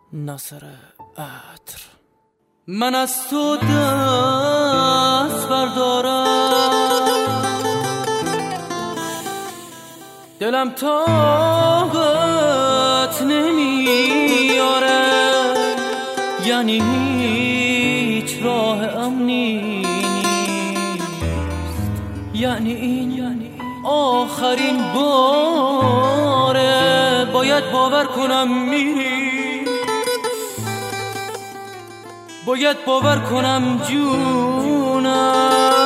ناصر عطر. من از تو دست بردارم، دلم طاقت نمیاره، یعنی هیچ راه امنی نیست، یعنی این آخرین باره. باید باور کنم میری، باید باور کنم جونم